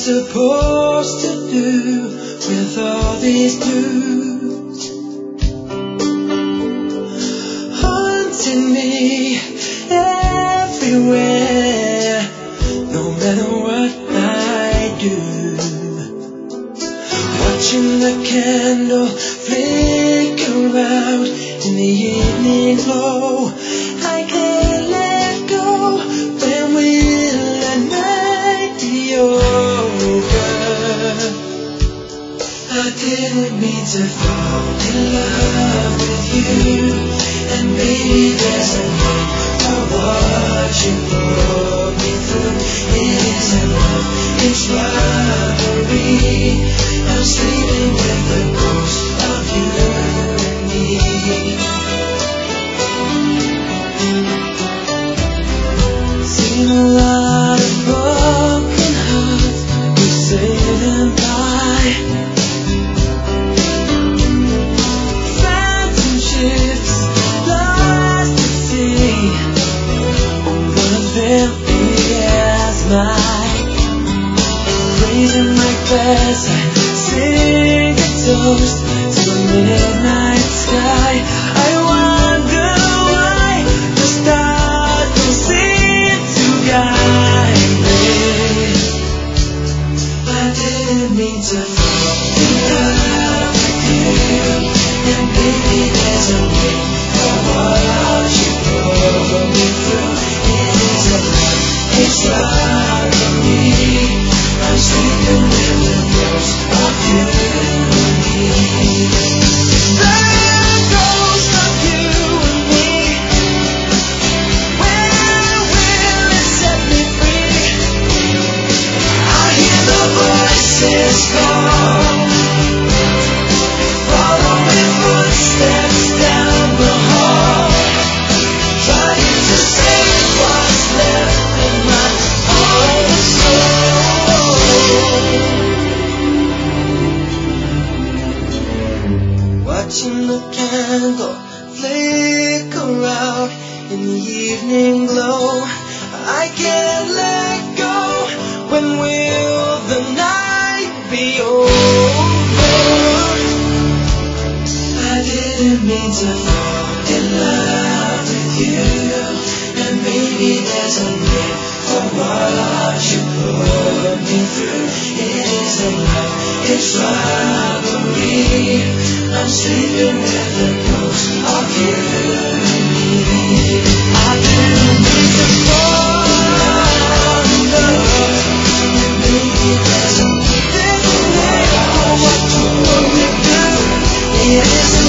supposed to do with all these dudes haunting me everywhere, no matter what I do? Watching the candle flicker out in the evening glow, I can't let go. When will the night be over? I didn't mean to fall in love with you, and maybe there's a name for what you put me through. It isn't love, it's robbery. I'm sleeping with the ghost of you and me. Seen a lot of broken hearts, we say them by. Phantom ships lost at sea, one of them is mine. Raising my glass, I sing a toast to the midnight sky. I wonder why the stars don't seem to guide me. I didn't mean to fall in love with you, and maybe there's a way for what you put me through. It isn't love, it's robbery. I'm sleeping with the ghost of you and me. The ghost of you and me. Where will it set me free? I hear the voices call, following footsteps down the hall, trying to save what's left in my own soul. Watching the candle flicker out in the evening glow, I can't let go. When will the night be over? I didn't mean to fall in love with you, and maybe there's a name for what you put me through. It isn't love, it's robbery. I'm sleeping with the ghost of you and me. I didn't mean to fall in love, and maybe there's a name for what you put me through. It isn't